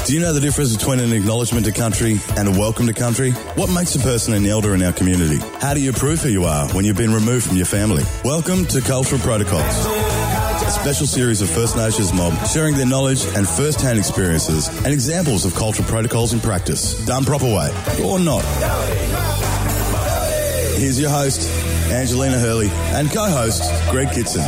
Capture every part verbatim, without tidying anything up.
Do you know the difference between an acknowledgement to country and a welcome to country? What makes a person an elder in our community? How do you prove who you are when you've been removed from your family? Welcome to Cultural Protocols, a special series of First Nations mob sharing their knowledge and first-hand experiences and examples of cultural protocols in practice, done proper way, or not. Here's your host, Angelina Hurley, and co-host, Greg Kitson.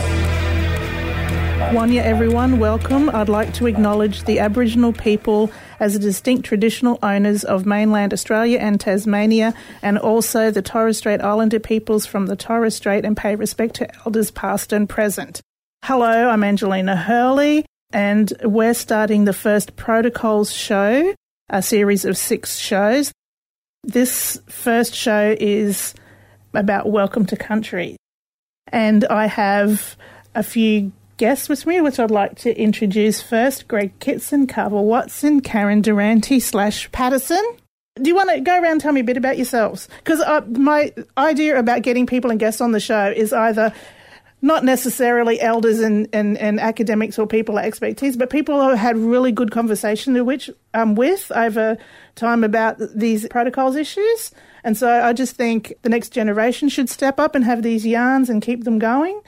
Wanya, everyone, welcome. I'd like to acknowledge the Aboriginal people as the distinct traditional owners of mainland Australia and Tasmania, and also the Torres Strait Islander peoples from the Torres Strait, and pay respect to elders past and present. Hello, I'm Angelina Hurley, and we're starting the first Protocols show, a series of six shows. This first show is about Welcome to Country, and I have a few guests with me, which I'd like to introduce first. Greg Kitson, Carver Watson, Karen Durante slash Patterson. Do you want to go around and tell me a bit about yourselves? Because uh, my idea about getting people and guests on the show is either not necessarily elders and, and, and academics or people at expertise, but people who have had really good conversation which um, with over time about these protocols issues. And so I just think the next generation should step up and have these yarns and keep them going.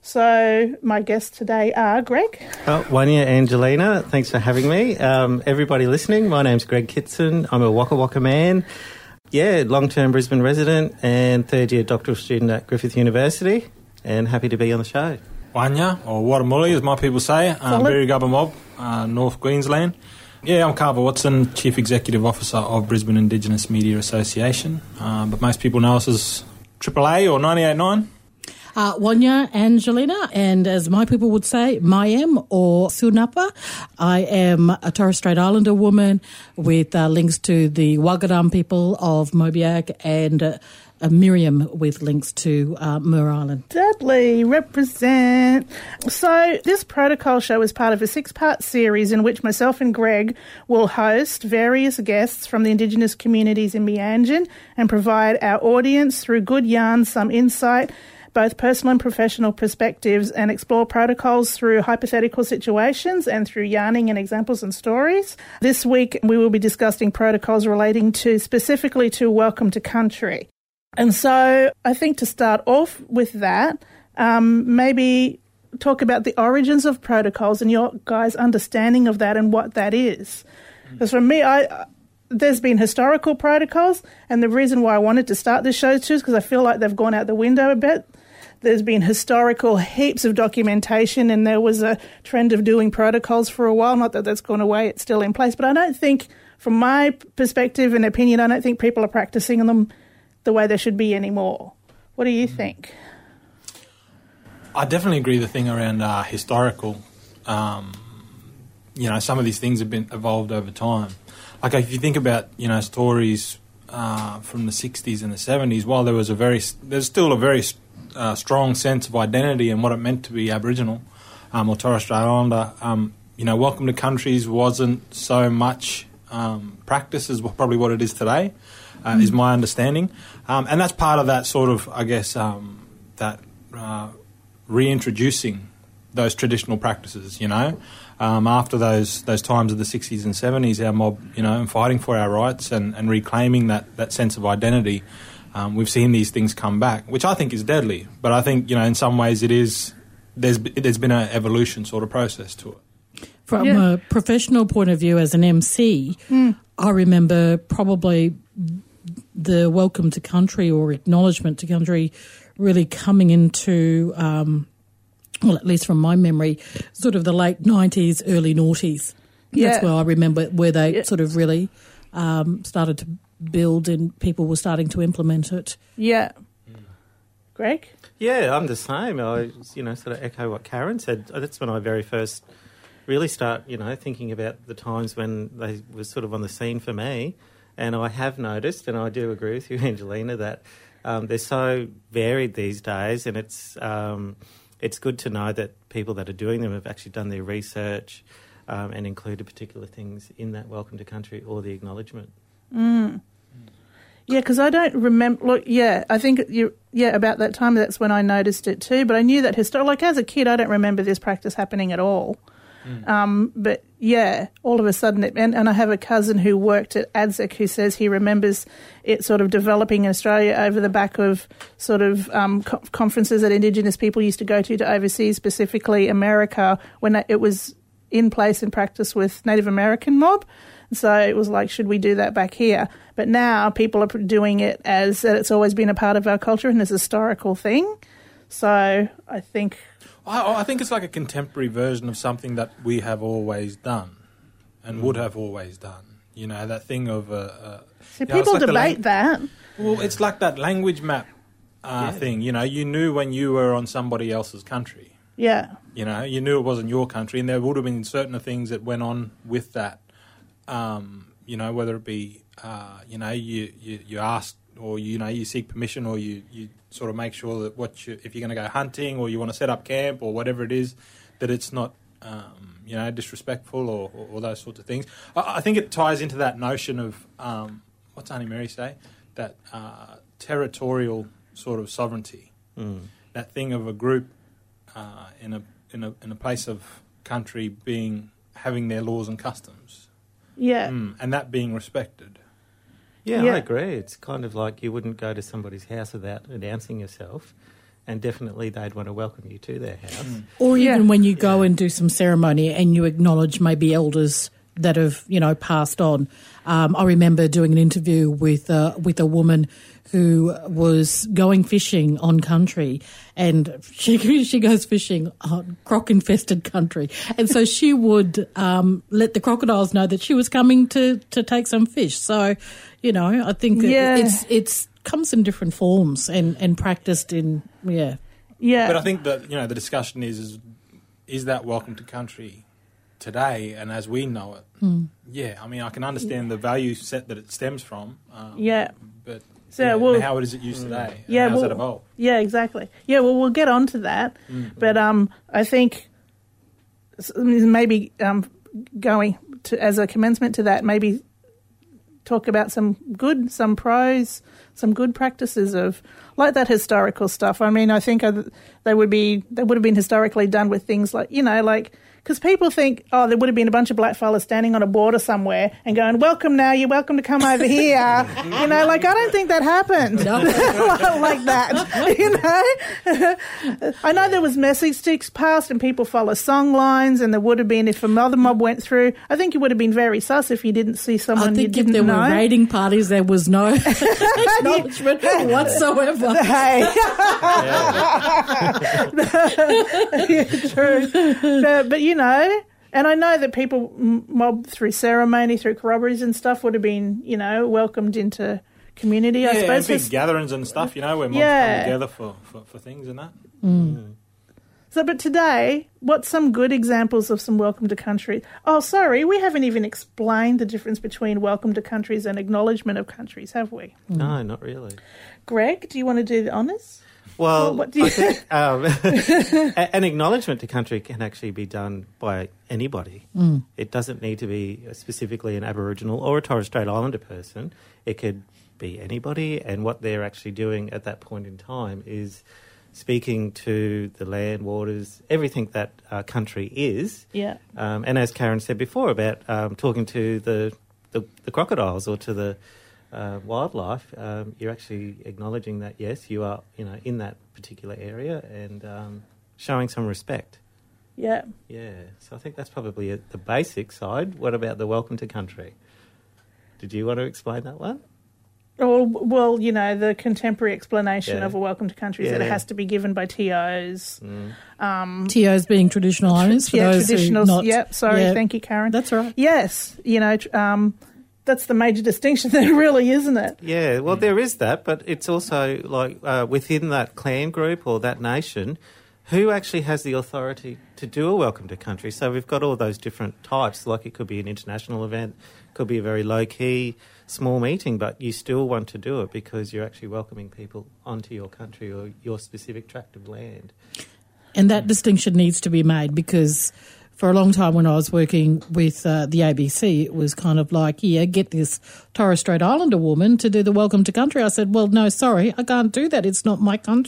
So my guests today are Greg. Oh, Wanya, Angelina, thanks for having me. Um, everybody listening, my name's Greg Kitson. I'm a Waka Waka man. Yeah, long-term Brisbane resident and third-year doctoral student at Griffith University, and happy to be on the show. Wanya, or Watamuli as my people say, um, Birrigubba Mob, uh, North Queensland. Yeah, I'm Carver Watson, Chief Executive Officer of Brisbane Indigenous Media Association, uh, but most people know us as Triple A or ninety-eight point nine. Uh, Wanya, Angelina, and as my people would say, Mayem or Sunapa. I am a Torres Strait Islander woman with uh, links to the Wagaram people of Mobiak and uh, uh, Miriam with links to uh, Moore Island. Dudley, represent. So this protocol show is part of a six-part series in which myself and Greg will host various guests from the Indigenous communities in Meanjin and provide our audience through good yarns some insight, both personal and professional perspectives, and explore protocols through hypothetical situations and through yarning and examples and stories. This week we will be discussing protocols relating to specifically to Welcome to Country. And so I think to start off with that, um, maybe talk about the origins of protocols and your guys' understanding of that and what that is. Because for me, I... there's been historical protocols, and the reason why I wanted to start this show too is because I feel like they've gone out the window a bit. There's been historical heaps of documentation, and there was a trend of doing protocols for a while. Not that that's gone away, it's still in place. But I don't think, from my perspective and opinion, I don't think people are practicing them the way they should be anymore. What do you think? I definitely agree the thing around uh, historical. Um, you know, some of these things have been evolved over time. Like if you think about, you know, stories uh, from the sixties and the seventies, while there was a very, there's still a very uh, strong sense of identity and what it meant to be Aboriginal um, or Torres Strait Islander, um, you know, Welcome to Countries wasn't so much um, practice as probably what it is today, uh, mm. is my understanding. Um, and that's part of that sort of, I guess, um, that uh, reintroducing those traditional practices, you know. Um, after those those times of the sixties and seventies, our mob, you know, and fighting for our rights and, and reclaiming that, that sense of identity, um, we've seen these things come back, which I think is deadly. But I think, you know, in some ways it is, there's there's been an evolution sort of process to it. From yeah. a professional point of view as an M C, mm. I remember probably the Welcome to Country or acknowledgement to country really coming into... Um, well, at least from my memory, sort of the late nineties, early noughties. Yeah. That's where I remember where they yeah. sort of really um, started to build and people were starting to implement it. Yeah. Mm. Greg? Yeah, I'm the same. I, you know, sort of echo what Karen said. That's when I very first really start, you know, thinking about the times when they were sort of on the scene for me. And I have noticed, and I do agree with you, Angelina, that um, they're so varied these days, and it's... Um, It's good to know that people that are doing them have actually done their research um, and included particular things in that Welcome to Country or the acknowledgement. Mm. Yeah, because I don't remember. Look, yeah, I think you. Yeah, about that time, that's when I noticed it too. But I knew that historically, like as a kid, I don't remember this practice happening at all. Mm. Um, but yeah, all of a sudden, it, and, and I have a cousin who worked at A D Z C who says he remembers it sort of developing in Australia over the back of sort of um, co- conferences that Indigenous people used to go to to overseas, specifically America, when it was in place and practice with Native American mob. So it was like, should we do that back here? But now people are doing it as that it's always been a part of our culture and as a historical thing. So I think... I, I think it's like a contemporary version of something that we have always done and mm. would have always done. You know, that thing of... Uh, uh, See, people like debate lang- that. Well, it's like that language map uh, yeah. thing. You know, you knew when you were on somebody else's country. Yeah. You know, you knew it wasn't your country, and there would have been certain things that went on with that. Um, you know, whether it be, uh, you know, you, you, you ask or, you know, you seek permission or you, you sort of make sure that what you, if you're going to go hunting or you want to set up camp or whatever it is, that it's not, um, you know, disrespectful or, or, or those sorts of things. I, I think it ties into that notion of, um, what's Auntie Mary say? That uh, territorial sort of sovereignty. Mm. That thing of a group uh, in a in a in a place of country being having their laws and customs. Yeah. Mm, and that being respected. Yeah, yeah, I agree. It's kind of like you wouldn't go to somebody's house without announcing yourself, and definitely they'd want to welcome you to their house. Mm. Or even yeah. when you go yeah. and do some ceremony and you acknowledge maybe elders that have, you know, passed on. Um, I remember doing an interview with uh, with a woman who was going fishing on country, and she she goes fishing on croc-infested country, and so she would um, let the crocodiles know that she was coming to, to take some fish. So, you know, I think yeah. it, it's it's comes in different forms and, and practiced in yeah yeah. But I think that, you know, the discussion is is, is that welcome to country today and as we know it. Mm. Yeah, I mean, I can understand the value set that it stems from. Um, yeah, but. So, yeah, well, and how is it used today? Yeah, and how's well, that evolved? Yeah, exactly. Yeah, well, we'll get on to that. Mm-hmm. But um, I think maybe um, going to as a commencement to that, maybe talk about some good, some pros, some good practices of like that historical stuff. I mean, I think they would be they would have been historically done with things like, you know, like. Because people think, oh, there would have been a bunch of black fellas standing on a border somewhere and going, welcome now, you're welcome to come over here. You know, like, I don't think that happened. No. Like that, you know. I know there was message sticks passed and people follow song lines, and there would have been, if a mother mob went through, I think you would have been very sus if you didn't see someone I think you if didn't there know. were raiding parties, there was no acknowledgement whatsoever. Hey. Yeah, true. But, but you You know, and I know that people mob through ceremony, through corroborees and stuff would have been, you know, welcomed into community, yeah, I suppose. Yeah, big gatherings and stuff, you know, where mobs yeah. come together for, for, for things and that. Mm. Mm. So, but today, what's some good examples of some welcome to country? Oh, sorry, we haven't even explained the difference between welcome to countries and acknowledgement of countries, have we? Mm. No, not really. Greg, do you want to do the honours? Well, well what do you I think um, an acknowledgement to country can actually be done by anybody. Mm. It doesn't need to be specifically an Aboriginal or a Torres Strait Islander person. It could be anybody, and what they're actually doing at that point in time is speaking to the land, waters, everything that uh, country is. Yeah. Um, and as Karen said before about um, talking to the, the, the crocodiles or to the Uh, wildlife, um, you're actually acknowledging that, yes, you are, you know, in that particular area and um, showing some respect. Yeah. Yeah. So I think that's probably a, the basic side. What about the welcome to country? Did you want to explain that one? Oh, well, you know, the contemporary explanation yeah. of a welcome to country is yeah. that it has to be given by T Os. Mm. Um, T Os being traditional owners. For yeah, those traditional. Not, yep, sorry, yeah. thank you, Karen. That's right. Yes, you know, um, that's the major distinction there, really, isn't it? Yeah, well, there is that, but it's also like uh, within that clan group or that nation, who actually has the authority to do a welcome to country? So we've got all those different types, like it could be an international event, could be a very low-key, small meeting, but you still want to do it because you're actually welcoming people onto your country or your specific tract of land. And that distinction needs to be made because for a long time when I was working with uh, the A B C, it was kind of like, yeah, get this Torres Strait Islander woman to do the welcome to country. I said, well, no, sorry, I can't do that. It's not my country.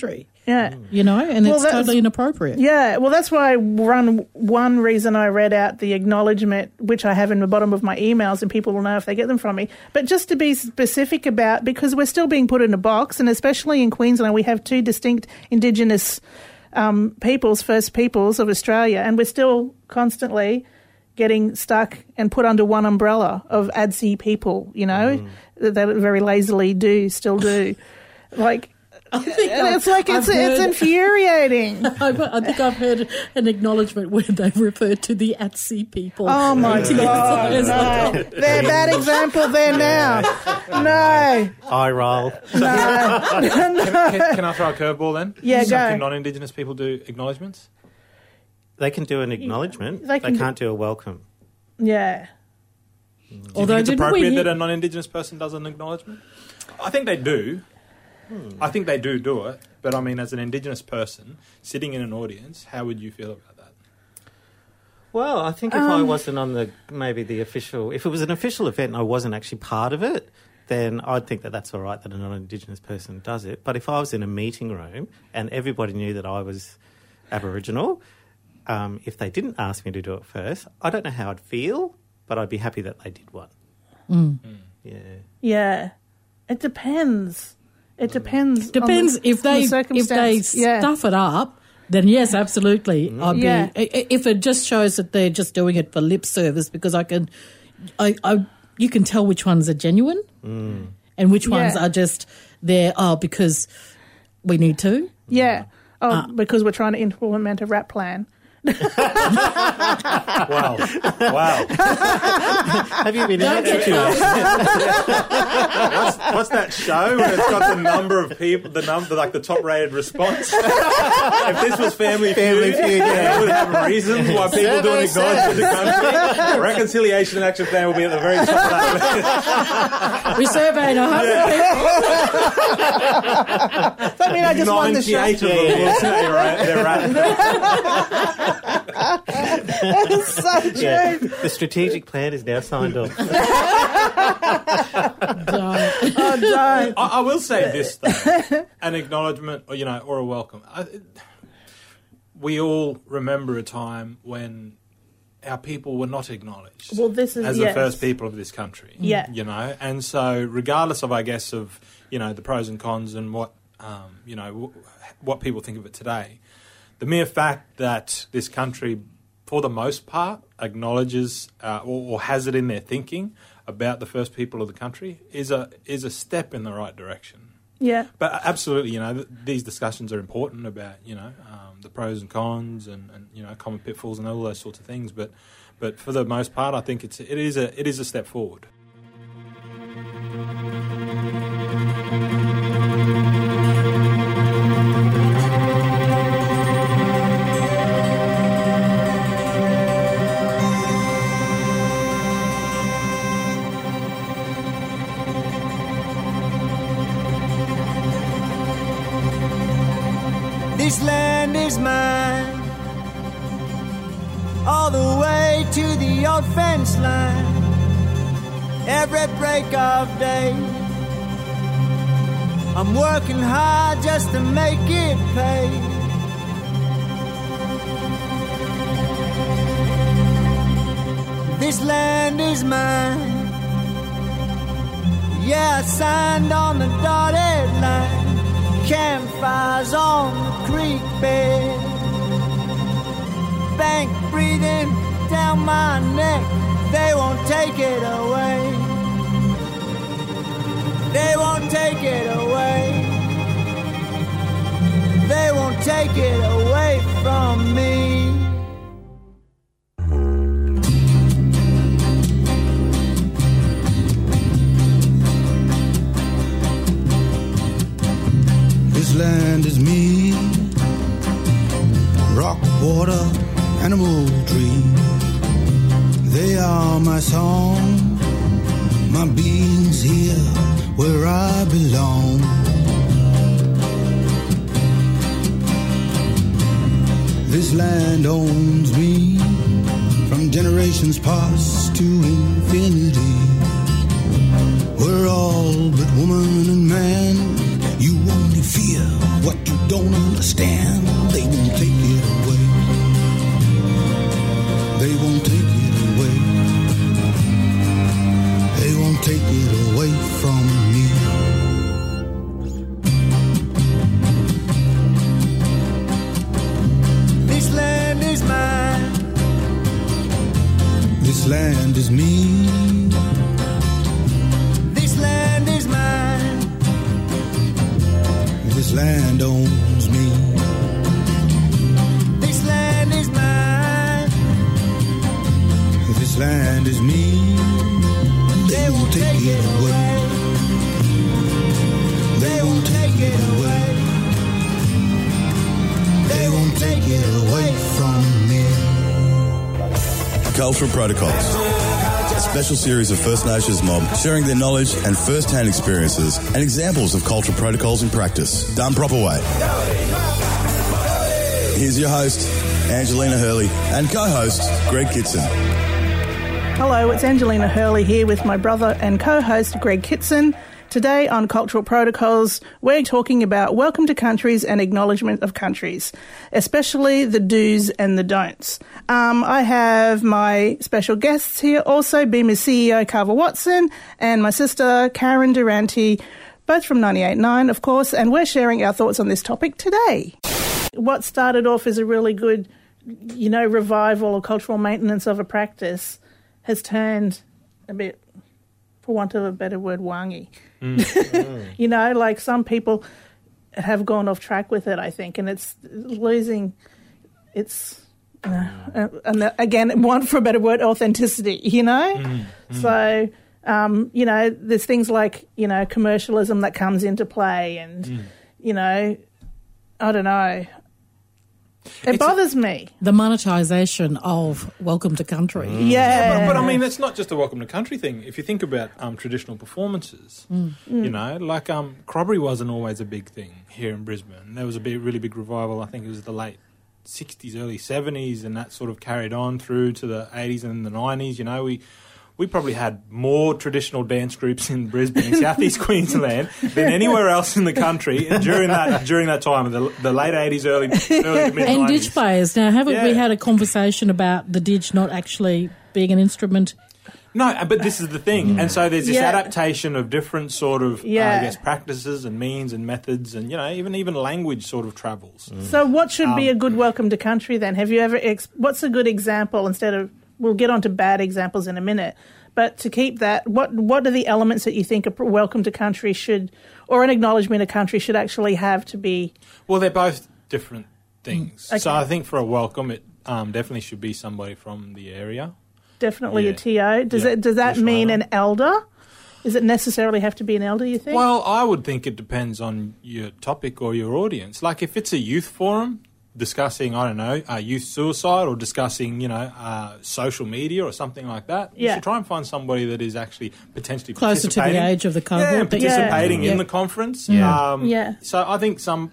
Yeah. You know, and Well, it's that's- totally inappropriate. Yeah, well, that's why one, one reason I read out the acknowledgement, which I have in the bottom of my emails, and people will know if they get them from me. But just to be specific about, because we're still being put in a box, and especially in Queensland, we have two distinct Indigenous um, peoples, First Peoples of Australia, and we're still constantly getting stuck and put under one umbrella of A D S I people, you know, mm. that, that very lazily do, still do. Like, I think and I've, it's like it's, I've it's heard, infuriating. I, I think I've heard an acknowledgement where they referred to the A D S I people. Oh my God! No. They're a bad example there now. No, Eye roll. no, no. Can, can, can I throw a curveball then? Yeah, Some go. non-Indigenous people do acknowledgements? They can do an acknowledgement. They They, can can't do a welcome. Yeah. Do you Although think it's didn't we appropriate hear- that a non-Indigenous person does an acknowledgement? I think they do. Hmm. I think they do do it. But I mean, as an Indigenous person sitting in an audience, how would you feel about that? Well, I think if I wasn't on the maybe the official, if it was an official event and I wasn't actually part of it, then I'd think that that's all right that a non-Indigenous person does it. But if I was in a meeting room and everybody knew that I was Aboriginal, um, if they didn't ask me to do it first, I don't know how I'd feel, but I'd be happy that they did one. Mm. Mm. Yeah. Yeah. It depends. It depends. Depends on the, if they on the if they circumstance. Yeah. stuff it up. Then yes, absolutely. I'd Yeah. be. i- If it just shows that they're just doing it for lip service, because I can, I, I you can tell which ones are genuine Mm. and which ones Yeah. are just there. Oh, because we need to. Yeah. Oh, Uh, because we're trying to implement a rap plan. Wow. Wow. Have you been in that Don't get situation? What's, what's that show where it's got the number of people, the number, like the top-rated response? If this was Family Feud, Family Feud, yeah. it would have reasons why people do an acknowledgement of the country. Reconciliation and Action Plan will be at the very top of that list. We surveyed a hundred people. I mean, I just won the show. ninety-eight of them will say they're right. They're right. That is so true. Yeah. The strategic plan is now signed off. Don't. Oh, don't. I, I will say this though: an acknowledgement, or you know, or a welcome. I, we all remember a time when our people were not acknowledged Well, this is as yes. the first people of this country. Yeah. You know, and so regardless of, I guess, of you know the pros and cons and what um, you know w- what people think of it today, the mere fact that this country, for the most part, acknowledges uh, or, or has it in their thinking about the first people of the country is a is a step in the right direction. Yeah. But absolutely, you know, th- these discussions are important about, you know, um, the pros and cons and, and, you know, common pitfalls and all those sorts of things. But but for the most part, I think it's it is a it is a step forward. This land is mine, all the way to the old fence line. Every break of day, I'm working hard just to make it pay. This land is mine, yeah, I signed on the dotted line. Campfires on the creek bed, bank breathing down my neck. They won't take it away. They won't take it away. They won't take it away from me. This land is me, rock, water, animal, tree. They are my song, my being's here where I belong. This land owns me from generations past to infinity. We're all but woman and man. You only fear what you don't understand. take it away from me. This land is mine. This land is me. This land is mine. This land owns me. This land is mine. This land is me. They won't take it away. They won't take it away. They won't take it away from me. Cultural Protocols, a special series of First Nations mob sharing their knowledge and first-hand experiences and examples of cultural protocols in practice, done proper way. Here's your host, Angelina Hurley, and co-host, Greg Kitson. Hello, it's Angelina Hurley here with my brother and co-host Greg Kitson. Today on Cultural Protocols, we're talking about welcome to countries and acknowledgement of countries, especially the do's and the don'ts. Um, I have my special guests here, also Beamer's C E O Carver Watson and my sister Karen Durante, both from ninety-eight point nine, of course, and we're sharing our thoughts on this topic today. What started off as a really good, you know, revival or cultural maintenance of a practice has turned a bit, for want of a better word, wangy. Mm. Mm. You know, like some people have gone off track with it, I think, and it's losing its, you know, and again, want for a better word, authenticity, you know? Mm. Mm. So, um, you know, there's things like, you know, commercialism that comes into play and, mm. you know, I don't know. It it's bothers a, me. The monetisation of welcome to country. Mm. Yeah. yeah but, but I mean, it's not just a welcome to country thing. If you think about um, traditional performances, mm. you know, like um, Corroboree wasn't always a big thing here in Brisbane. There was a big, really big revival, I think it was the late sixties, early seventies, and that sort of carried on through to the eighties and the nineties. You know, we... We probably had more traditional dance groups in Brisbane, in southeast Queensland, than anywhere else in the country during that during that time, the, the late eighties, early, early to mid nineties. And didge players. Now, haven't yeah. we had a conversation about the didge not actually being an instrument? No, but this is the thing. Mm. And so there's this yeah. adaptation of different sort of, yeah. uh, I guess, practices and means and methods and, you know, even even language sort of travels. Mm. So what should um, be a good welcome to country then? Have you ever... Ex- what's a good example instead of... We'll get on to bad examples in a minute. But to keep that, what what are the elements that you think a welcome to country should, or an acknowledgement of country should actually have to be? Well, they're both different things. Okay. So I think for a welcome, it um, definitely should be somebody from the area. Definitely yeah. a T O. Does yeah. it does that mean an elder? Does it necessarily have to be an elder, you think? Well, I would think it depends on your topic or your audience. Like if it's a youth forum discussing, I don't know, uh, youth suicide or discussing, you know, uh, social media or something like that, yeah. you should try and find somebody that is actually potentially closer to the age of the cohort. Yeah, participating yeah. in yeah. the conference. Yeah. Um, yeah. So I think some,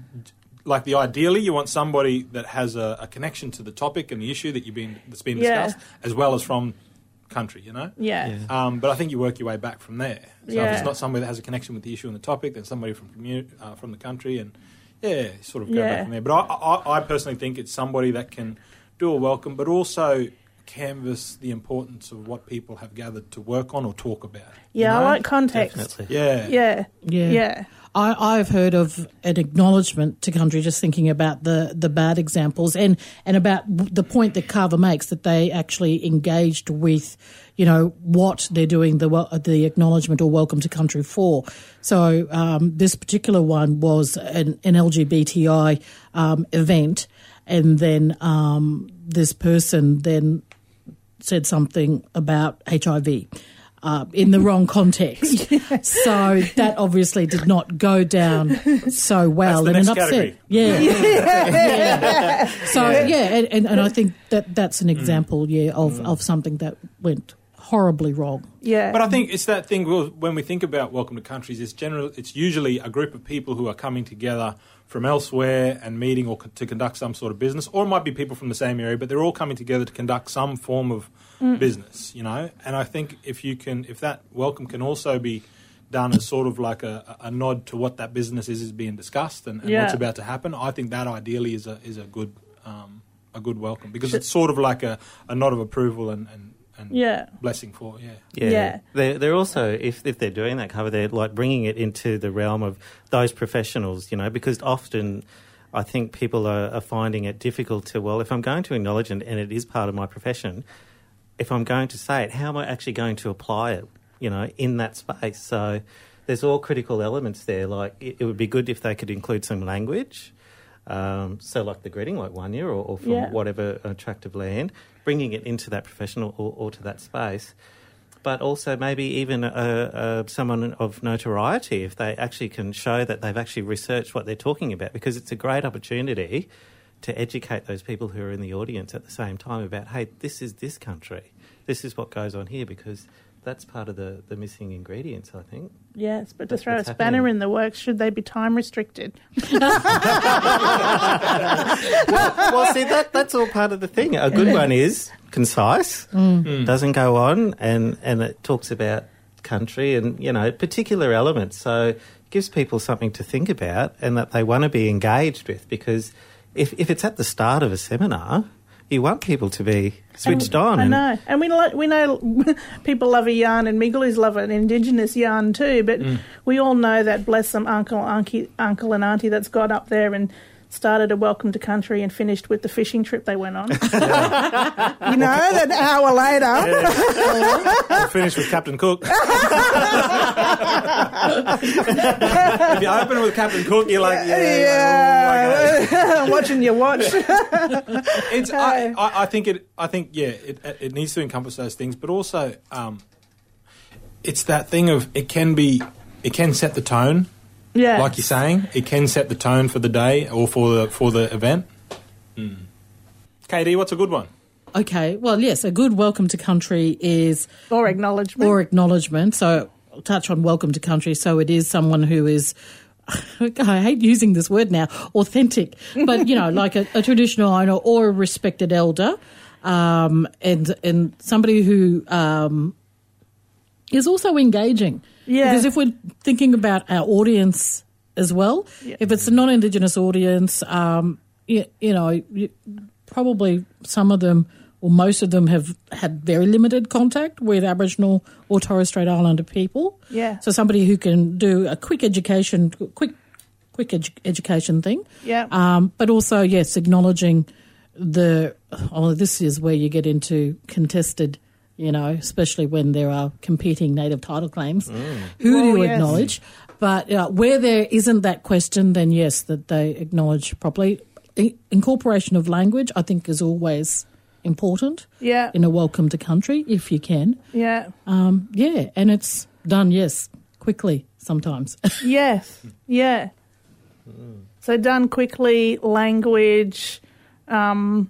like the ideally, you want somebody that has a, a connection to the topic and the issue that you've been that's been yeah. discussed, as well as from country, you know? Yeah. yeah. Um, but I think you work your way back from there. So yeah. if it's not somebody that has a connection with the issue and the topic, then somebody from commu- uh, from the country and... Yeah, sort of go yeah. back from there. But I, I, I personally think it's somebody that can do a welcome, but also canvass the importance of what people have gathered to work on or talk about. Yeah, you know? I like context. Definitely. Yeah. Yeah. Yeah. Yeah. I, I've heard of an acknowledgement to country, just thinking about the, the bad examples and, and about the point that Carver makes, that they actually engaged with, you know, what they're doing the the acknowledgement or welcome to country for. So um, this particular one was an, an L G B T I um, event, and then um, this person then said something about H I V. Uh, in the wrong context. yeah. So that obviously did not go down so well. That's the and next upset. category. Yeah. yeah. yeah. So, yeah, yeah and, and, and I think that that's an example, yeah, of, mm. of something that went horribly wrong. Yeah. But I think it's that thing, when we think about welcome to countries, it's general. It's usually a group of people who are coming together from elsewhere and meeting or co- to conduct some sort of business, or it might be people from the same area, but they're all coming together to conduct some form of mm. business, you know. And I think if you can, if that welcome can also be done as sort of like a, a nod to what that business is is being discussed and, and yeah. what's about to happen, I think that ideally is a is a good um, a good welcome, because it's sort of like a, a nod of approval and, and and Yeah. blessing for. Yeah. Yeah, Yeah. They're, they're also, if, if they're doing that cover, they're like bringing it into the realm of those professionals, you know, because often I think people are, are finding it difficult to, well, if I'm going to acknowledge it and it is part of my profession, if I'm going to say it, how am I actually going to apply it, you know, in that space? So there's all critical elements there. Like it, it would be good if they could include some language. Um, so like the greeting, like one year or, or from Yeah. whatever attractive land, bringing it into that professional or, or to that space. But also maybe even uh, uh, someone of notoriety, if they actually can show that they've actually researched what they're talking about, because it's a great opportunity to educate those people who are in the audience at the same time about, hey, this is this country, this is what goes on here, because that's part of the, the missing ingredients, I think. Yes, but to That's throw a what's spanner happening. in the works, should they be time restricted? well, well, see, that that's all part of the thing. A good one is concise, Mm. doesn't go on, and, and it talks about country and, you know, particular elements. So it gives people something to think about and that they want to be engaged with, because if, if it's at the start of a seminar, you want people to be switched on. I and- know, and we lo- we know people love a yarn, and Migglies love an Indigenous yarn too. But we all know that, bless them, uncle, auntie, uncle, and auntie that's got up there and started a welcome to country and finished with the fishing trip they went on. You know, that hour later. We'll finish with Captain Cook. If you open it with Captain Cook, you're like, yeah, like, oh, okay. Yeah, watching your watch. It's, I, I, I think it. I think yeah, it, it needs to encompass those things, but also um, it's that thing of it can be, it can set the tone, Yeah, like you're saying, it can set the tone for the day or for the for the event. Mm. K D, what's a good one? Okay, well, yes, a good welcome to country is or acknowledgement. or acknowledgement. So I'll touch on welcome to country. So it is someone who is, I hate using this word now, authentic, but, you know, like a, a traditional owner or a respected elder, um, and and somebody who um, is also engaging. Yeah. Because if we're thinking about our audience as well, Yeah. if it's a non-Indigenous audience, um, you, you know, you, probably some of them or most of them have had very limited contact with Aboriginal or Torres Strait Islander people. Yeah. So somebody who can do a quick education, quick, quick edu- education thing. Yeah. Um, but also, yes, acknowledging the. Oh, this is where you get into contested. You know, especially when there are competing native title claims. Who Well, do you yes. acknowledge? But uh, where there isn't that question, then yes, that they acknowledge properly. I- incorporation of language, I think, is always important Yeah, in a welcome to country, if you can. yeah, Um, yeah, and it's done, yes, quickly sometimes. yes, yeah. So done quickly, language, um,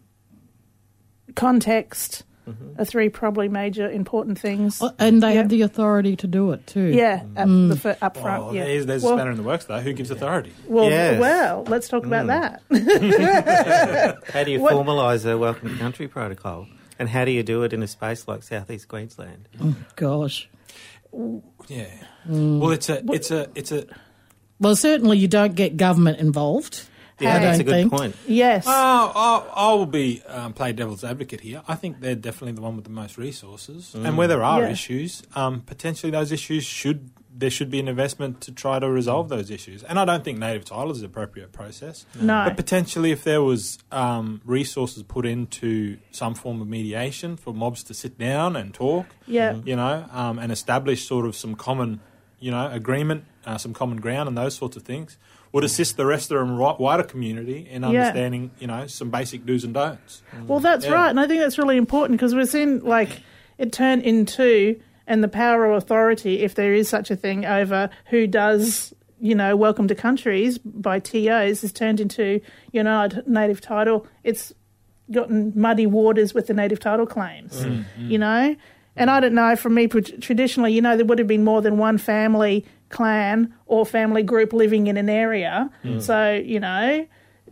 context are three probably major important things. And they Yeah. have the authority to do it too. Yeah, up, the fir- up front. Oh, yeah. there's, there's well, a spanner in the works, though. Who gives authority? well, Yes. well, let's talk about that. How do you What- formalise a welcome to country protocol? And how do you do it in a space like South East Queensland? Oh, gosh. Yeah. Well, it's a, it's a, it's a. Well, certainly you don't get government involved. Yeah, I that's don't a good think. point. Yes. Oh, I'll, I'll be um, play devil's advocate here. I think they're definitely the one with the most resources, and where there are Yeah. issues, um, potentially those issues should there should be an investment to try to resolve those issues. And I don't think native title is the appropriate process. No. But potentially, if there was um, resources put into some form of mediation for mobs to sit down and talk, Yeah. you know, um, and establish sort of some common, you know, agreement, uh, some common ground, and those sorts of things, would assist the rest of the ri- wider community in understanding, you know, some basic do's and don'ts. Well, that's Yeah. right, and I think that's really important because we're seeing like it turn into and the power of authority, if there is such a thing, over who does, you know, welcome to countries by T Os is turned into, you know, native title. It's gotten muddy waters with the native title claims, you know. And I don't know, for me, traditionally, you know, there would have been more than one family, clan or family group living in an area. So, you know.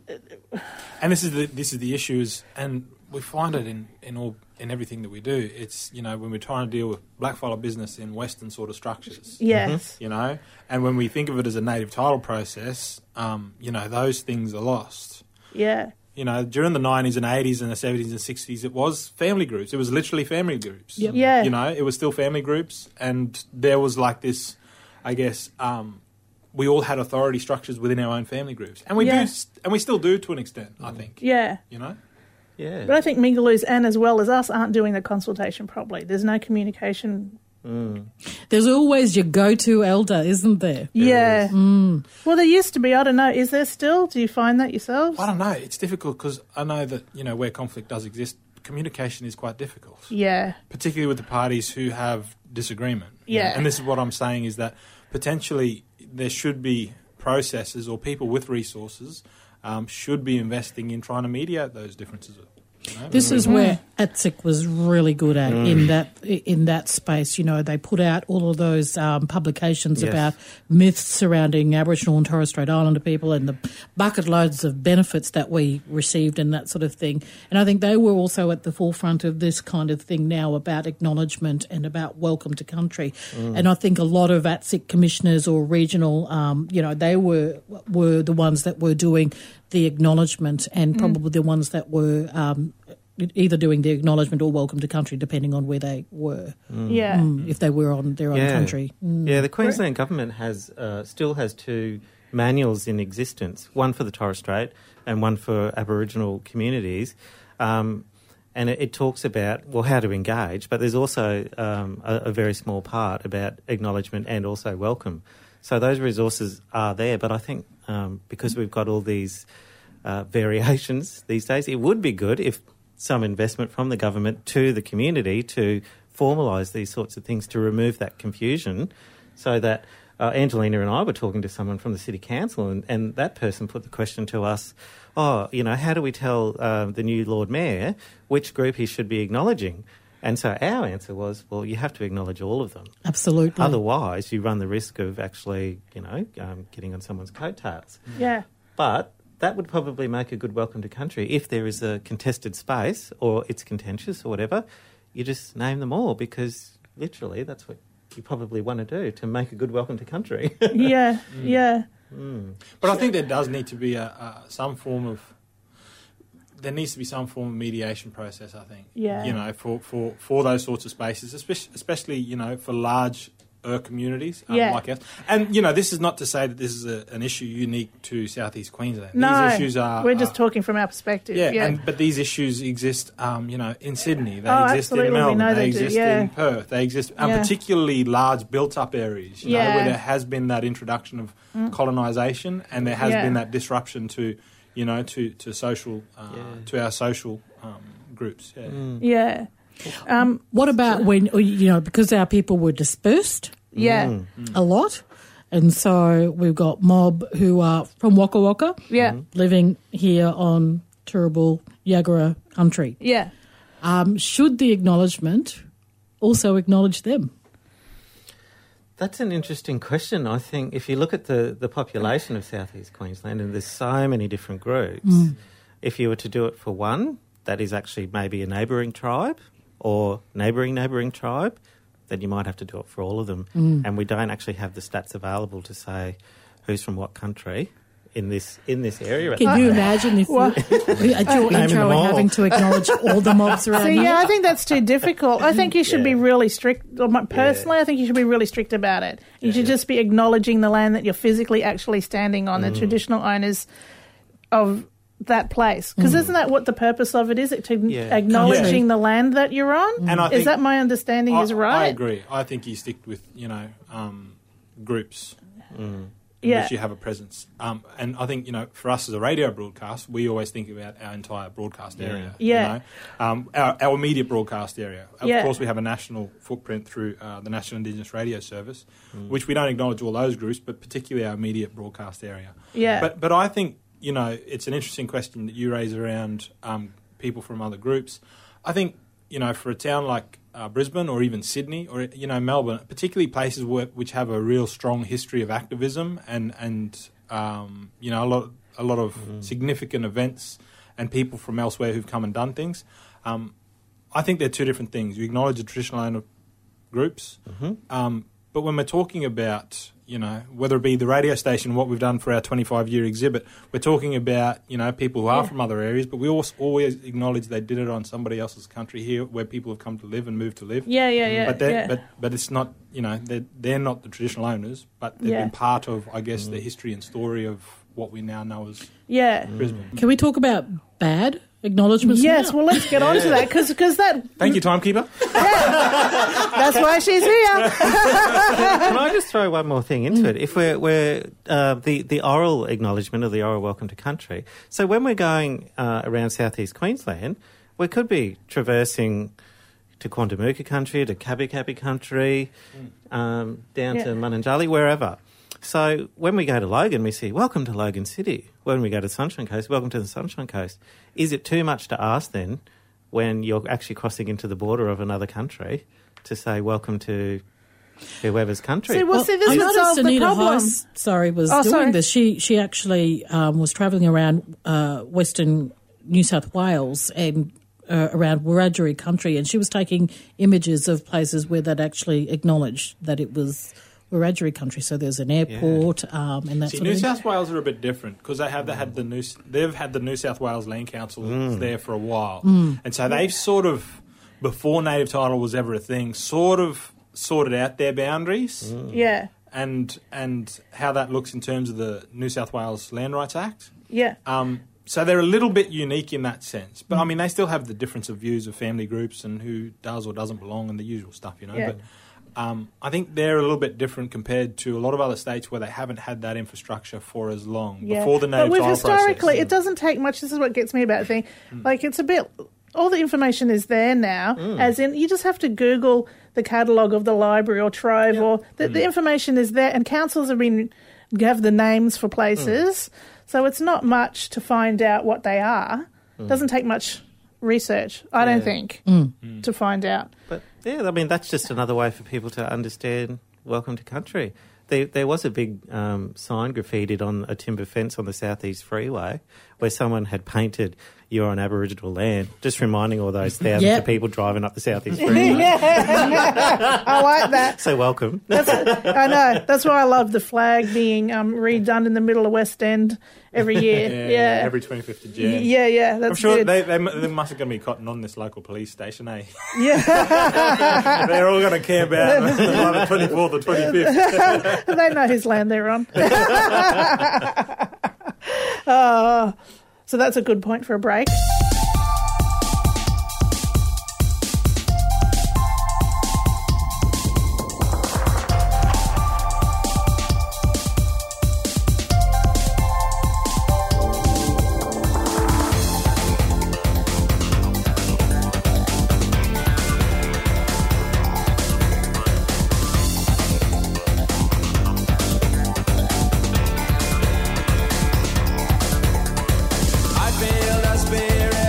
And this is the this is the issues, and we find it in, in all in everything that we do. It's, you know, when we're trying to deal with blackfellow business in Western sort of structures. Yes. You know, and when we think of it as a native title process, um, you know, those things are lost. Yeah. You know, during the nineties and eighties and the seventies and sixties, it was family groups. It was literally family groups. Yep. Yeah. You know, it was still family groups, and there was like this, I guess, um, we all had authority structures within our own family groups, and we Yeah. do, st- and we still do to an extent. I think. Yeah. You know. Yeah. But I think Mingaloos and as well as us aren't doing the consultation properly. There's no communication. Mm. There's always your go-to elder, isn't there? Yeah. Mm. Well, there used to be. I don't know. Is there still? Do you find that yourselves? I don't know. It's difficult because I know that, you know, where conflict does exist, communication is quite difficult, Yeah. particularly with the parties who have disagreement. you know. Yeah. And this is what I'm saying is that potentially there should be processes or people with resources um, should be investing in trying to mediate those differences. You know? This is where A T S I C was really good at in that in that space. You know, they put out all of those um, publications Yes. about myths surrounding Aboriginal and Torres Strait Islander people and the bucket loads of benefits that we received and that sort of thing. And I think they were also at the forefront of this kind of thing now about acknowledgement and about welcome to country. And I think a lot of A T S I C commissioners or regional, um, you know, they were were the ones that were doing the acknowledgement and probably the ones that were um, either doing the acknowledgement or welcome to country, depending on where they were, Yeah. mm, if they were on their own Yeah. country. Mm. Yeah, the Queensland government has uh, still has two manuals in existence, one for the Torres Strait and one for Aboriginal communities. Um, and it, it talks about, well, how to engage, but there's also um, a, a very small part about acknowledgement and also welcome. So those resources are there, but I think um, because we've got all these uh, variations these days, it would be good if some investment from the government to the community to formalise these sorts of things, to remove that confusion, so that uh, Angelina and I were talking to someone from the City Council, and, and that person put the question to us, oh, you know, how do we tell uh, the new Lord Mayor which group he should be acknowledging? And so our answer was, well, you have to acknowledge all of them. Absolutely. Otherwise, you run the risk of actually, you know, um, getting on someone's coattails. Yeah. But that would probably make a good welcome to country. If there is a contested space or it's contentious or whatever, you just name them all, because literally that's what you probably want to do to make a good welcome to country. Yeah. Yeah. Mm. But I think there does need to be a, a some form of there needs to be some form of mediation process. I think, Yeah. you know, for, for, for those sorts of spaces, especially, especially you know for large uh, communities um, Yeah. like us. And you know, this is not to say that this is a, an issue unique to South East Queensland. No, these issues are we're just are, talking from our perspective. Yeah, Yeah. And, but these issues exist, um, you know, in Sydney. They Oh, exist absolutely, in we Melbourne. know They, they do, exist yeah. in Perth. They exist, um, Yeah. particularly large built-up areas, you know, Yeah. where there has been that introduction of colonisation, and there has Yeah. been that disruption to, you know, to to social, uh, Yeah. to our social um, groups. Yeah. Mm. Yeah. Um, What about when, you know, because our people were dispersed yeah. Mm. a lot, and so we've got mob who are from Waka Waka Yeah. living here on Turrbal, Yagara country. Yeah. Um, should the acknowledgement also acknowledge them? That's an interesting question. I think if you look at the, the population of South East Queensland, and there's so many different groups, if you were to do it for one, that is actually maybe a neighbouring tribe or neighbouring neighbouring tribe, then you might have to do it for all of them. And we don't actually have the stats available to say who's from what country in this in this area. Can you imagine if Well- we, at your Naming intro them and all. having to acknowledge all the mobs around See, here? yeah, I think that's too difficult. I think you should be Yeah. really strict. Or my- personally, I think you should be really strict about it. You should just be acknowledging the land that you're physically actually standing on, the traditional owners of that place. Because isn't that what the purpose of it is? It to Yeah. acknowledging the land that you're on. And I is think- that my understanding I, is right? I agree. I think you stick with, you know, um, groups in Yeah. which you have a presence. Um, and I think, you know, for us as a radio broadcast, we always think about our entire broadcast Yeah. area. Yeah. You know? um, our, our immediate broadcast area. Of Yeah. course, we have a national footprint through uh, the National Indigenous Radio Service, which we don't acknowledge all those groups, but particularly our immediate broadcast area. Yeah. But but I think, you know, it's an interesting question that you raise around um, people from other groups. I think, you know, for a town like uh, Brisbane or even Sydney or, you know, Melbourne, particularly places where, which have a real strong history of activism and, and um, you know, a lot, a lot of significant events and people from elsewhere who've come and done things, um, I think they're two different things. You acknowledge the traditional owner groups, um, but when we're talking about, you know, whether it be the radio station, what we've done for our twenty-five year exhibit, we're talking about, you know, people who are Yeah. from other areas, but we also always acknowledge they did it on somebody else's country here, where people have come to live and moved to live. Yeah, yeah, yeah. But they're, yeah. but but it's not, you know, they're, they're not the traditional owners, but they've Yeah. been part of, I guess, the history and story of what we now know as yeah. Brisbane. Can we talk about bad acknowledgements Yes, now? well, let's get on to that because that. Thank you, timekeeper. That's why she's here. Can I just throw one more thing into it? If we're, we're uh, the, the oral acknowledgement or the oral welcome to country, so when we're going uh, around southeast Queensland, we could be traversing to Quandamooka country, to Kabi Kabi country, um, down Yeah. to Mununjali, wherever. So when we go to Logan, we say, welcome to Logan City. When we go to Sunshine Coast, welcome to the Sunshine Coast. Is it too much to ask then, when you're actually crossing into the border of another country, to say welcome to whoever's country? See, well, see, this I would noticed solve the Anita problem. Heiss, sorry, was Oh, doing sorry. this. She she actually um, was travelling around uh, Western New South Wales and uh, around Wiradjuri country, and she was taking images of places where they'd actually acknowledged that it was Wiradjuri country. So there's an airport um, and that See, sort New of thing. South Wales are a bit different because they have they had the new they've had the New South Wales Land Council there for a while, and so they've sort of, before native title was ever a thing, sort of sorted out their boundaries Yeah, and and how that looks in terms of the New South Wales Land Rights Act. yeah. Um, so they're a little bit unique in that sense, but I mean they still have the difference of views of family groups and who does or doesn't belong and the usual stuff, you know. Yeah. But Um, I think they're a little bit different compared to a lot of other states where they haven't had that infrastructure for as long, Yeah. before the native but with title historically, process. it doesn't take much. This is what gets me about the thing. Like, it's a bit. All the information is there now, as in you just have to Google the catalogue of the library or Trove, or the, the information is there, and councils have been have the names for places, so it's not much to find out what they are. Doesn't take much research, I don't Yeah. think, to find out. But yeah, I mean, that's just another way for people to understand welcome to country. There, there was a big um, sign graffitied on a timber fence on the Southeast Freeway where someone had painted, "You're on Aboriginal land," just reminding all those thousands Yep. of people driving up the Southeast Freeway. I like that. So welcome. That's, I know. That's why I love the flag being um, redone in the middle of West End every year. yeah, Yeah, every twenty-fifth of Jan. yeah, yeah. That's I'm sure good. they, they, they must have going to be cotton on this local police station, eh? Yeah, They're all going to camp out on the twenty-fourth or twenty-fifth. they know whose land they're on. Oh, so that's a good point for a break. I feel the spirit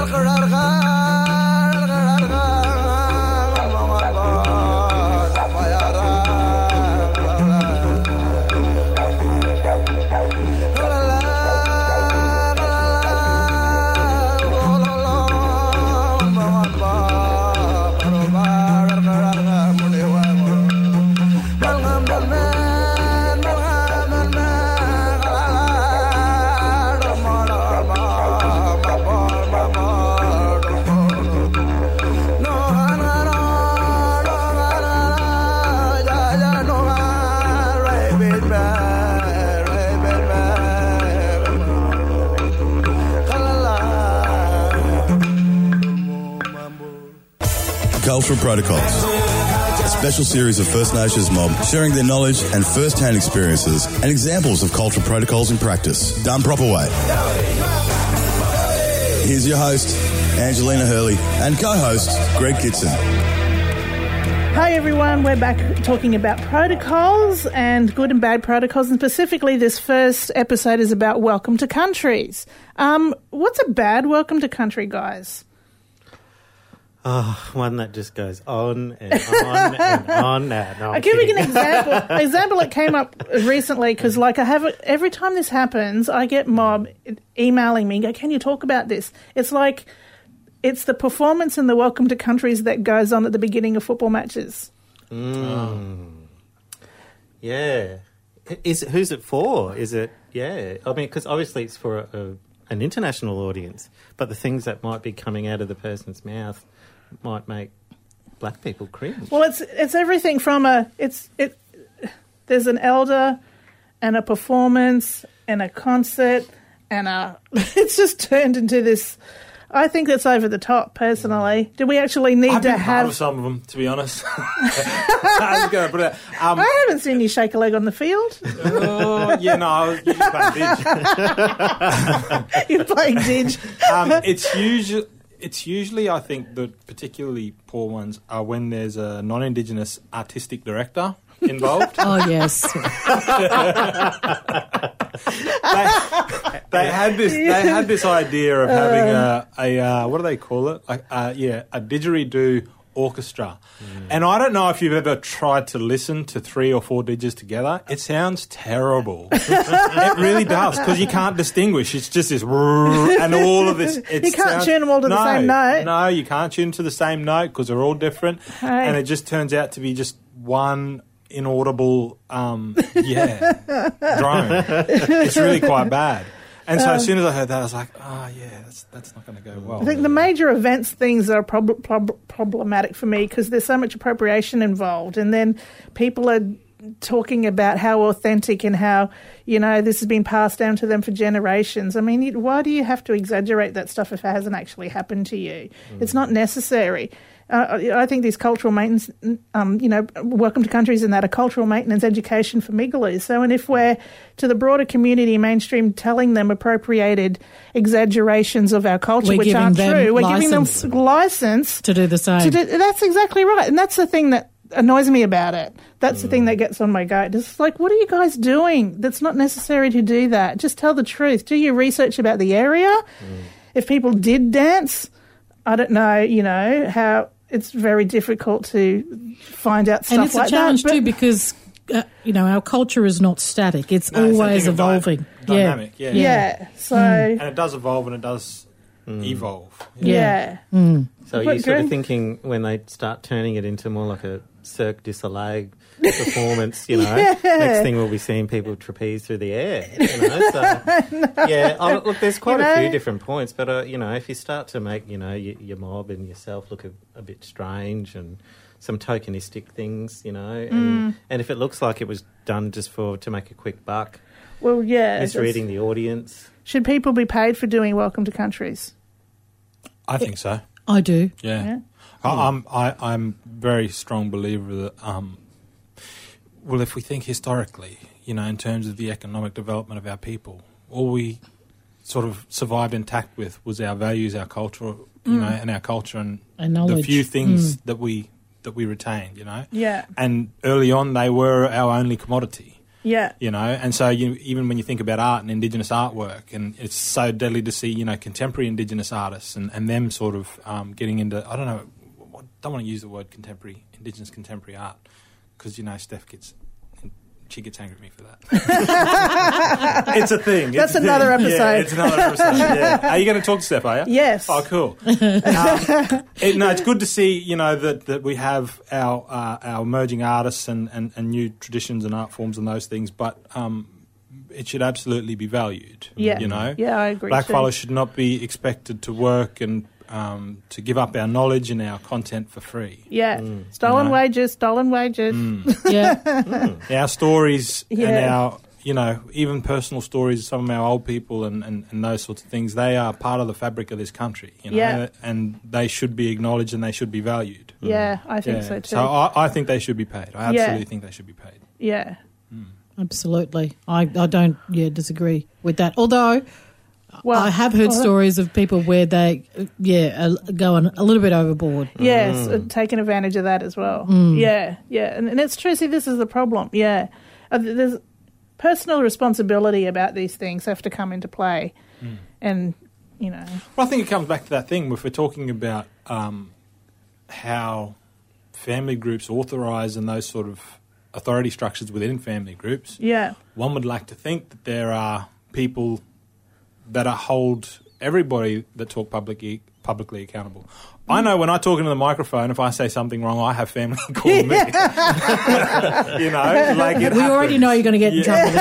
Cultural Protocols, a special series of First Nations mob sharing their knowledge and first-hand experiences and examples of cultural protocols in practice, done proper way. Here's your host, Angelina Hurley, and co-host, Greg Kitson. Hi everyone, we're back talking about protocols and good and bad protocols, and specifically this first episode is about welcome to countries. Um, what's a bad welcome to country, guys? Oh, one that just goes on and on and on. Nah, no, I'm I'll give you kidding. an example. An example that came up recently because, like, I have every time this happens, I get mob emailing me. Go, can you talk about this? It's like it's the performance and the welcome to countries that goes on at the beginning of football matches. Mm. Oh. Yeah, is who's it for? Is it yeah? I mean, because obviously it's for a, a, an international audience, but the things that might be coming out of the person's mouth might make black people cringe. Well, it's it's everything from a it's it. There's an elder, and a performance, and a concert, and a. It's just turned into this. I think that's over the top. Personally, do we actually need I've to been have part of some of them? To be honest, I was going to put it. Um, I haven't seen you shake a leg on the field. Oh, yeah, no, I was you just playing dig. You're playing dig. um, it's usually. It's usually, I think, the particularly poor ones are when there's a non-Indigenous artistic director involved. Oh, yes. they, they had this. They had this idea of having a, a uh, what do they call it? Like, uh, yeah, a didgeridoo orchestra. Mm. And I don't know if you've ever tried to listen to three or four didgers together. It sounds terrible. It really does, because you can't distinguish. It's just this and all of this. It you can't sounds, tune them all to no, the same note. No, you can't tune to the same note because they're all different. Hey. And it just turns out to be just one inaudible, um, yeah, drone. It's really quite bad. And so um, as soon as I heard that, I was like, oh, yeah, that's that's not going to go well. I think the major events things are prob- prob- problematic for me because there's so much appropriation involved. And then people are talking about how authentic and how, you know, this has been passed down to them for generations. I mean, why do you have to exaggerate that stuff if it hasn't actually happened to you? Mm. It's not necessary. Uh, I think these cultural maintenance, um, you know, welcome to countries and that, a cultural maintenance education for Migaloos. So, and if we're to the broader community mainstream telling them appropriated exaggerations of our culture, we're which aren't true, we're license giving them license to do the same. To do, that's exactly right. And that's the thing that annoys me about it. That's mm. the thing that gets on my goat. It's like, what are you guys doing? That's not necessary to do that. Just tell the truth. Do your research about the area. Mm. If people did dance, I don't know, you know, how... It's very difficult to find out stuff like that. And it's a challenge too because, uh, you know, our culture is not static. It's no, always it's evolving. Dy- dynamic, yeah. Yeah. yeah. So mm. And it does evolve and it does mm. evolve. Yeah. yeah. Mm. So you're sort of thinking when they start turning it into more like a Cirque du Soleil performance, you know, yeah. next thing we'll be seeing people trapeze through the air, you know. So, no. yeah, oh, look, there's quite you a know? few different points, but, uh, you know, if you start to make, you know, your, your mob and yourself look a, a bit strange and some tokenistic things, you know, and, mm. and if it looks like it was done just for to make a quick buck, well, yeah, misreading the audience. Should people be paid for doing welcome to countries? I think so. I do. Yeah. yeah. I, I'm I, I'm very strong believer that, um, well, if we think historically, you know, in terms of the economic development of our people, all we sort of survived intact with was our values, our culture, you mm. know, and our culture and, and the few things mm. that we that we retained, you know. Yeah. And early on, they were our only commodity. Yeah. You know, and so you, even when you think about art and Indigenous artwork, and it's so deadly to see, you know, contemporary Indigenous artists and, and them sort of um, getting into, I don't know, I don't want to use the word contemporary, Indigenous contemporary art, because, you know, Steph gets, she gets angry at me for that. It's a thing. It's That's a another thing. episode. Yeah, it's another episode, yeah. Are you going to talk to Steph, are you? Yes. Oh, cool. um, it, no, it's good to see, you know, that, that we have our uh, our emerging artists and, and, and new traditions and art forms and those things, but um, it should absolutely be valued. Yeah. You know? Yeah, I agree too. Blackfellows should not be expected to work and um, to give up our knowledge and our content for free. Yeah. Stolen You know? wages, stolen wages. Yeah. Our stories and Yeah. our, you know, even personal stories of some of our old people and, and, and those sorts of things, they are part of the fabric of this country, you know, Yeah. and they should be acknowledged and they should be valued. Yeah, I think Yeah. so too. So I, I think they should be paid. I Yeah. absolutely think they should be paid. yeah. Absolutely. I, I don't yeah disagree with that. Although Well, I have heard well, stories of people where they uh, yeah are going a little bit overboard. Yes, uh, taking advantage of that as well. Yeah, yeah, and, and it's true. See, this is the problem. Yeah, uh, th- there's personal responsibility about these things have to come into play, and you know, Well, I think it comes back to that thing if we're talking about um, how family groups authorise and those sort of authority structures within family groups. yeah, One would like to think that there are people that are hold everybody that talk publicly publicly accountable. I know when I talk into the microphone, if I say something wrong, I have family call me. You know, like it We happens. already know you're going to get in Yeah. trouble.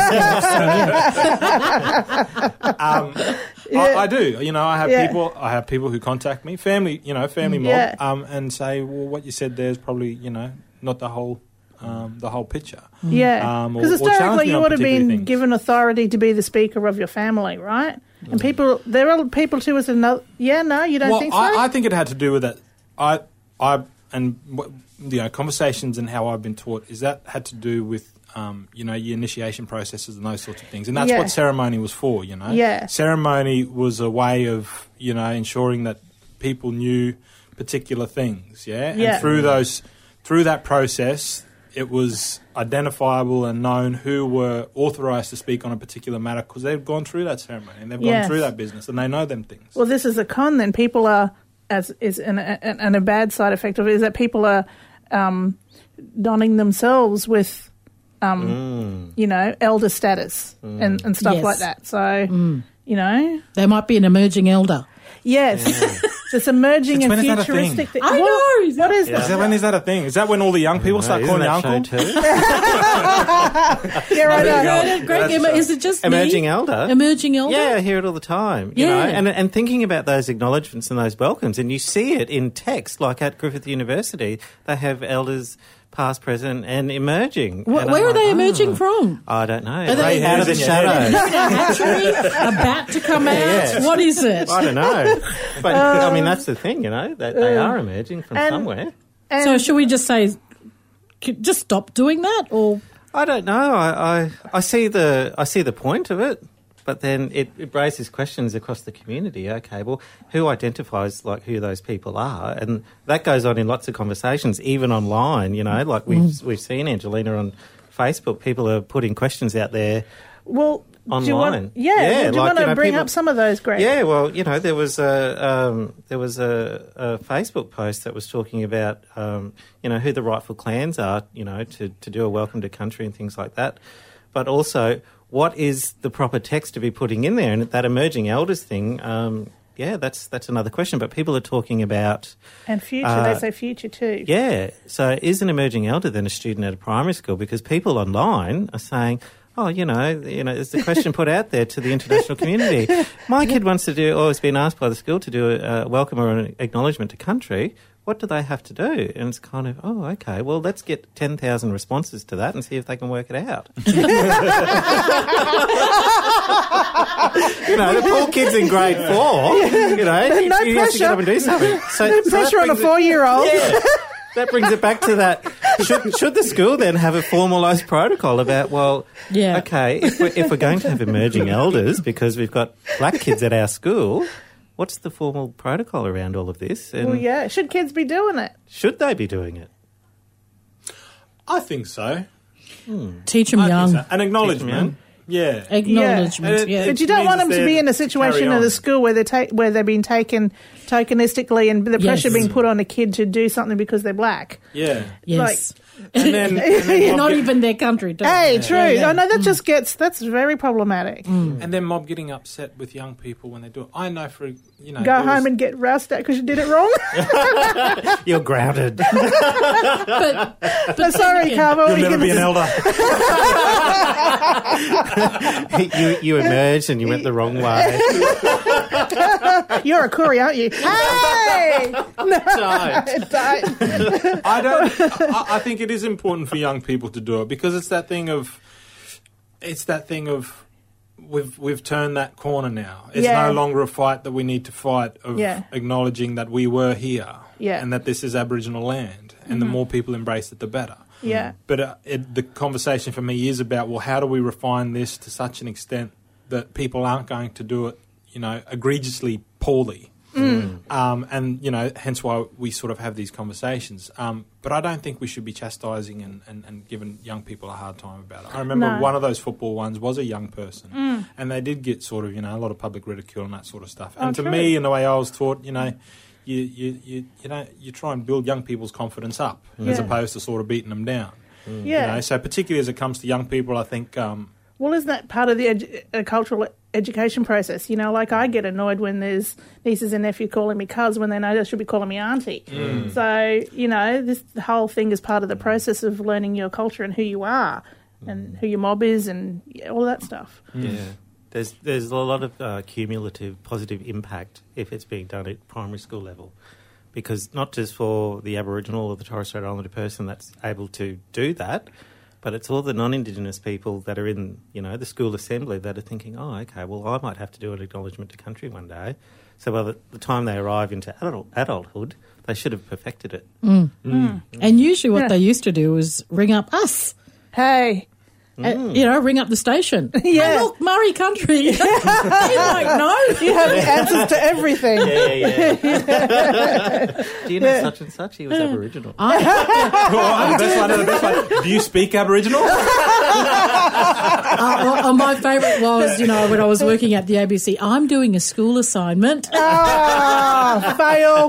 This time, so, yeah. Um, I, I do. You know, I have Yeah. people. I have people who contact me, family. You know, family mob, Yeah. um, and say, "Well, what you said there is probably, you know, not the whole, um, the whole picture." yeah. Um, or- Because or challenge historically, me you on would have particular been things. given authority to be the speaker of your family, right? And people, there are people too. With another, yeah, no, you don't well, think so? I, I think it had to do with that. I, I, and what- you know, conversations and how I've been taught is that had to do with, um, you know, your initiation processes and those sorts of things, and that's Yeah. what ceremony was for. You know, Yeah. ceremony was a way of, you know, ensuring that people knew particular things. Yeah, Yeah. and through those, through that process, it was identifiable and known who were authorised to speak on a particular matter because they've gone through that ceremony and they've Yes. gone through that business and they know them things. Well, this is a con. Then people are, as is, and, and, and a bad side effect of it is that people are um, donning themselves with, um, you know, elder status and, and stuff Yes. like that. So, you know, They might be an emerging elder. yes, it's emerging Since and when is that a thing? futuristic. thi- I What- know. What is Is that when is that a thing? Is that when all the young people start Isn't calling you that uncle? show too? that? Yeah, right. There you now. go. Heard it, Greg? That's Em- right. Is it just Emerging me? elder? Emerging elder? Yeah, I hear it all the time. You Yeah. know, and and thinking about those acknowledgements and those welcomes, and you see it in text, like at Griffith University, they have elders past, present, and emerging. Wh- And I'm where are like, they oh, emerging from? I don't know. Are they- out of the Hairs in your head. shadows. A hatchery? A bat to come out? Yes. What is it? I don't know. But I mean, that's the thing, you know, that they are emerging from and- somewhere. And So should we just say, c- just stop doing that? Or I don't know. I, I, I see the I see the point of it, but then it, it raises questions across the community. Okay, well, who identifies like who those people are, and that goes on in lots of conversations, even online. You know, like we've we've seen Angelina on Facebook. People are putting questions out there. well, do you want, Online. yeah, Yeah, well, do you like, want to you know, bring people- up some of those, Greg? Yeah, well, you know, there was a um, there was a, a Facebook post that was talking about um, you know who the rightful clans are, you know, to, to do a welcome to country and things like that, but also what is the proper text to be putting in there, and that emerging elders thing. Um, yeah, that's that's another question. But people are talking about And future, Uh, they say future too. yeah. So is an emerging elder then a student at a primary school? Because people online are saying, oh, you know, you know, there's the question put out there to the international community. My kid wants to do, or has been asked by the school to do a, a welcome or an acknowledgement to country. What do they have to do? And it's kind of, oh, okay, well, let's get ten thousand responses to that and see if they can work it out. You know, the poor kid's in grade four, you know, he, No he has to get pressure. up and do something. So, No so that pressure on a brings it- four-year-old. Yeah. That brings it back to that. Should, should the school then have a formalised protocol about, well, Yeah. okay, if we're, if we're going to have emerging elders because we've got black kids at our school, what's the formal protocol around all of this? And Well, yeah. Should kids be doing it? should they be doing it? I think so. Teach them I think young. so. An acknowledgement. Yeah. Acknowledgement, Yeah. yeah. But you don't means want them it's to there be in a to situation carry at on. a school where they're ta- where they're being taken tokenistically and the pressure Yes. being put on a kid to do something because they're black. Yeah. Yes. And then, and then mob Not get- even their country. Too. Hey, true. Yeah, yeah. I know that just gets that's very problematic. and then mob getting upset with young people when they do it. I know for you know Go there home was- and get roused out because you did it wrong. You're grounded. But, but No, sorry, again- Carvo. You'll we never can- be an elder. you you emerged and you went the wrong way. You're a Koori, aren't you? Hey! No, Don't. don't. I don't. I, I think it is important for young people to do it because it's that thing of, it's that thing of, we've we've turned that corner now. It's Yeah. no longer a fight that we need to fight of Yeah. acknowledging that we were here, Yeah. and that this is Aboriginal land, and the more people embrace it, the better. Yeah. But uh, it, the conversation for me is about, well, how do we refine this to such an extent that people aren't going to do it, you know, egregiously poorly. Um, and, you know, hence why we sort of have these conversations. Um, but I don't think we should be chastising and, and, and giving young people a hard time about it. I remember No. one of those football ones was a young person, and they did get sort of, you know, a lot of public ridicule and that sort of stuff. And Oh, to true. me, and the way I was taught, you know, you you, you, you know, you try and build young people's confidence up as Yeah. opposed to sort of beating them down. You Yeah. know, so particularly as it comes to young people, I think... Um, Well, isn't that part of the edu- uh, cultural education process? You know, like I get annoyed when there's nieces and nephews calling me cuz when they know they should be calling me auntie. So, you know, this the whole thing is part of the process of learning your culture and who you are and who your mob is and yeah, all that stuff. Yeah. There's there's a lot of uh, cumulative positive impact if it's being done at primary school level. Because not just for the Aboriginal or the Torres Strait Islander person that's able to do that, but it's all the non-Indigenous people that are in, you know, the school assembly that are thinking, oh, okay, well, I might have to do an acknowledgement to country one day. So by the, the time they arrive into adult, adulthood, they should have perfected it. And usually what Yeah. they used to do was ring up us. Hey, Uh, you know, ring up the station. Yeah. Hey, look, Murray Country. They might know. you have the answers to everything. Yeah, yeah, yeah. Do you know such and such? He was Aboriginal. oh, the best one, the best one. Do you speak Aboriginal? Uh, well, uh, my favourite was, you know, when I was working at the A B C, I'm doing a school assignment. Ah, fail.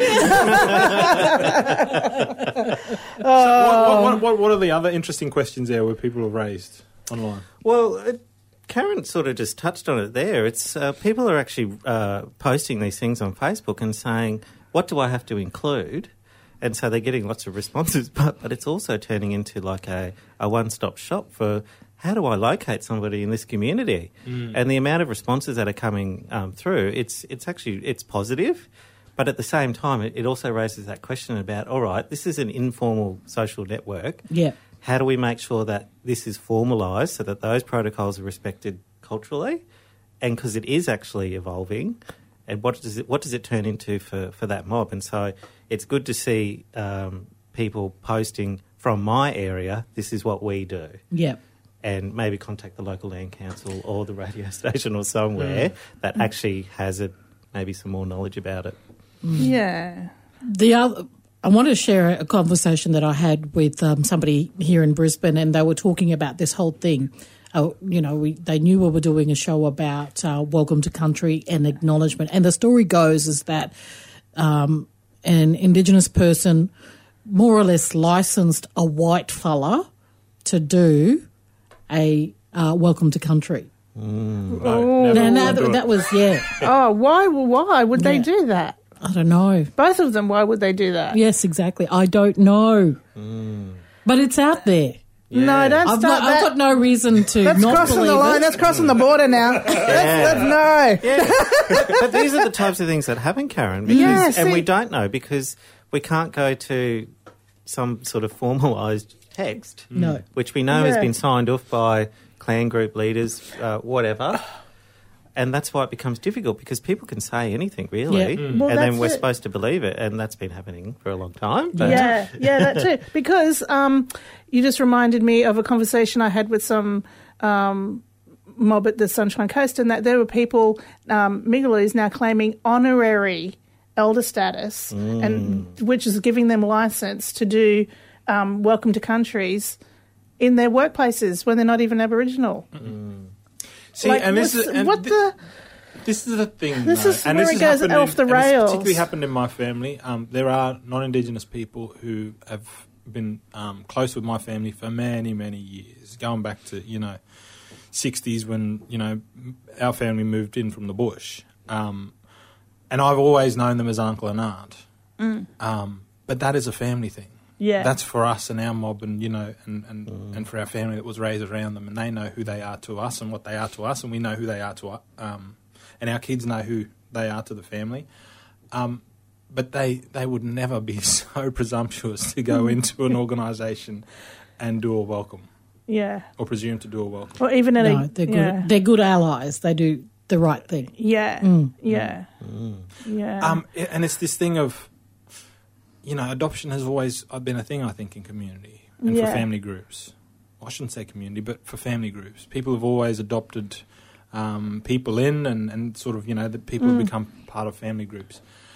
what, what, what, what are the other interesting questions there where people have raised online? Well, it, Karen sort of just touched on it there. It's uh, people are actually uh, posting these things on Facebook and saying, what do I have to include? And so they're getting lots of responses, but, but it's also turning into like a, a one-stop shop for how do I locate somebody in this community? Mm. And the amount of responses that are coming um, through, it's it's actually it's positive, but at the same time, it, it also raises that question about, all right, this is an informal social network. Yeah. How do we make sure that this is formalised so that those protocols are respected culturally? And because it is actually evolving, and what does it what does it turn into for, for that mob? And so it's good to see um, people posting from my area, this is what we do. Yeah. And maybe contact the local land council or the radio station or somewhere Mm. that actually has a, maybe some more knowledge about it. Yeah. The other, I want to share a conversation that I had with um, somebody here in Brisbane, and they were talking about this whole thing. Uh, you know, we, they knew we were doing a show about uh, Welcome to Country and acknowledgement. And the story goes is that um, an Indigenous person more or less licensed a white fella to do a uh, Welcome to Country. No, Oh. never Now, will do that, it. that was, yeah, Oh, why? Why would they Yeah. do that? I don't know. Both of them. Why would they do that? Yes, exactly. I don't know. But it's out there. No, don't I've, start not, that. I've got no reason to That's not crossing believe the line. it. That's crossing the border now. That's, that's no. Yeah, but, but these are the types of things that happen, Karen. Because, Yeah, and see- we don't know because we can't go to some sort of formalised text, No. which we know has Yeah. been signed off by clan group leaders, uh, whatever. And that's why it becomes difficult because people can say anything, really. Yeah. Mm. Well, and then that's we're it. supposed to believe it. And that's been happening for a long time. But Yeah, yeah, that too. Because um, you just reminded me of a conversation I had with some um, mob at the Sunshine Coast, and that there were people, um, Migaloo's now claiming honorary elder status, and which is giving them license to do um, Welcome to Countries in their workplaces when they're not even Aboriginal. Mm. See, Like, and this what's- is and what thi- the... This is the thing. This though, is and where this it has goes happened off the in, and this rails. particularly happened in my family. Um, there are non-Indigenous people who have been um, close with my family for many, many years, going back to, you know, sixties when, you know, our family moved in from the bush. Um, and I've always known them as uncle and aunt. Mm. Um, but that is a family thing. Yeah. That's for us and our mob and, you know, and, and, mm. and for our family that was raised around them. And they know who they are to us and what they are to us, and we know who they are to us. Um, and our kids know who they are to the family. Um, but they, they would never be so presumptuous to go into an organisation and do a welcome. Yeah. Or presume to do a welcome. Or even at No, a... they're good. yeah. They're good allies. They do the right thing. Yeah. Mm. Yeah. Mm. Yeah. Um, and it's this thing of, you know, adoption has always been a thing, I think, in community and Yeah. for family groups. Well, I shouldn't say community, but for family groups. People have always adopted um, people in and, and sort of, you know, the people Mm. have become part of family groups.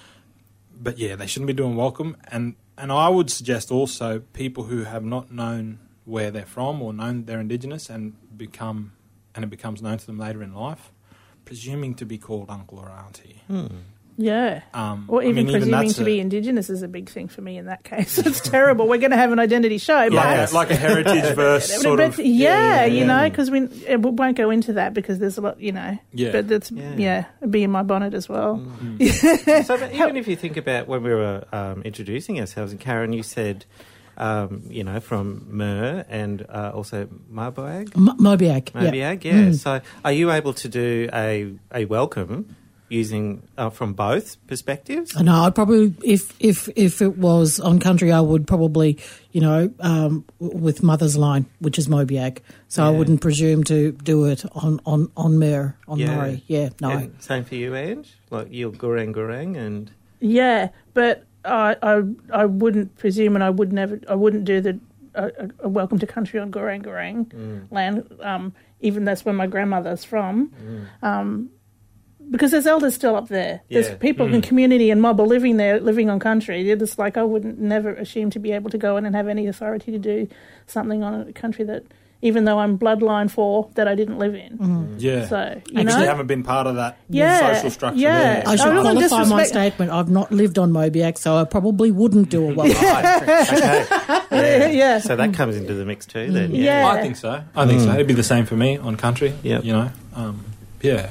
But, yeah, they shouldn't be doing welcome. And, and I would suggest also people who have not known where they're from or known they're Indigenous and become and it becomes known to them later in life, presuming to be called uncle or auntie. Hmm. Yeah. Um, or I even mean, even presuming that's to a- be Indigenous is a big thing for me in that case. It's terrible. We're going to have an identity show. Like, but a, like a heritage verse But- sort but of... yeah, you yeah. know, because we, it won't go into that because there's a lot, you know. Yeah. But that's, Yeah. yeah, it'd be in my bonnet as well. Mm. So but even if you think about when we were um, introducing ourselves, and Karen, you said, um, you know, from Mer and uh, also Marboag? M- Mobiag. Mobiag, yeah. Mm. So are you able to do a, a welcome using uh, from both perspectives? No, I'd probably, if if if it was on country, I would probably, you know, um, w- with mother's line, which is Mobiag. So I Yeah. wouldn't presume to do it on on on Mer, on Yeah. Murray. Yeah, no. And same for you, Ange? Like you're Gurang Gurang and... Yeah, but I, I, I wouldn't presume, and I would never, I wouldn't do the a, a welcome to country on Gurang Gurang Mm. land. Um, even that's where my grandmother's from. Mm. Um, because there's elders still up there. There's Yeah. people in community and mob are living there, living on country. They're just like, I wouldn't never assume to be able to go in and have any authority to do something on a country that, even though I'm bloodline for, that I didn't live in. Mm. Yeah. So, you Because know? they haven't been part of that Yeah, social structure yeah. there. I should I wouldn't qualify my disrespect- statement. I've not lived on Mobiag, so I probably wouldn't do a welcome. Okay. Yeah. Yeah. So that comes into the mix too then. Yeah. I think so. I think so. It'd be the same for me on country. Yep. You know, um, yeah.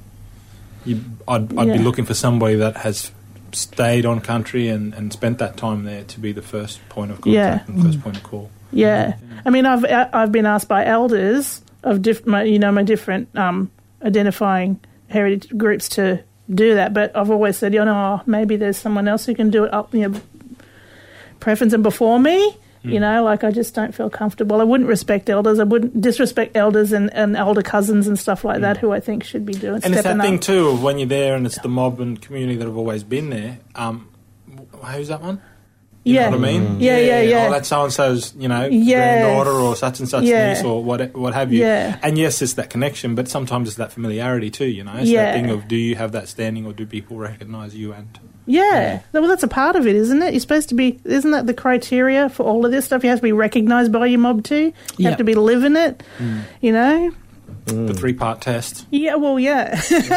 You, I'd, I'd be Yeah. looking for somebody that has stayed on country and, and spent that time there to be the first point of Yeah. contact and first point of call. Yeah, I mean, I've I've been asked by elders of diff, my, you know, my different um, identifying heritage groups to do that, but I've always said, you know, maybe there's someone else who can do it up, you know, preference and before me. Mm. You know, like I just don't feel comfortable. I wouldn't respect elders. I wouldn't disrespect elders and, and elder cousins and stuff like that, who I think should be doing. And it's that stepping thing up. too of when you're there and it's the mob and community that have always been there. Um, who's that one? You Yeah. know what I mean? Yeah, yeah, yeah. Oh, that's so and so's, you know, Yes. granddaughter or such and such Yeah. niece or what, what have you. Yeah. And yes, it's that connection, but sometimes it's that familiarity too. You know, it's Yeah. that thing of do you have that standing or do people recognise you? And Yeah, well, that's a part of it, isn't it? You're supposed to be, isn't that the criteria for all of this stuff? You have to be recognised by your mob too. You Yep. have to be living it, you know? the three part test, Yeah, well, yeah.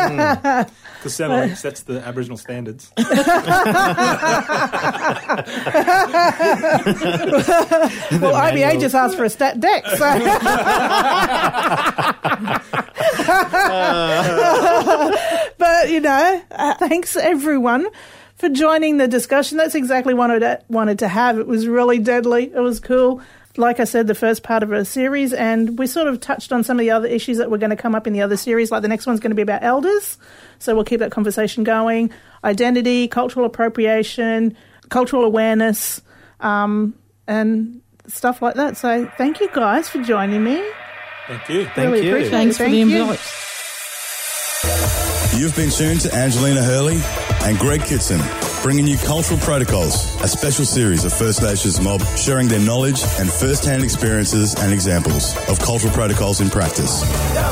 because Centrelink sets the Aboriginal standards. well, I B A just asked for a stat deck, so. But, you know, uh, thanks everyone for joining the discussion. That's exactly what I wanted to have. It was really deadly. It was cool. Like I said, the first part of a series, and we sort of touched on some of the other issues that were going to come up in the other series. Like the next one's going to be about elders, so we'll keep that conversation going. Identity, cultural appropriation, cultural awareness, um, and stuff like that. So thank you guys for joining me. Thank you. Thank Really you. appreciate it. Thanks for Thank the you. invite. You've been tuned to Angelina Hurley and Greg Kitson, bringing you Cultural Protocols, a special series of First Nations mob sharing their knowledge and first-hand experiences and examples of cultural protocols in practice.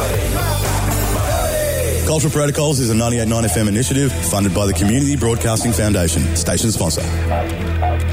Cultural Protocols is a ninety-eight point nine F M initiative funded by the Community Broadcasting Foundation, station sponsor.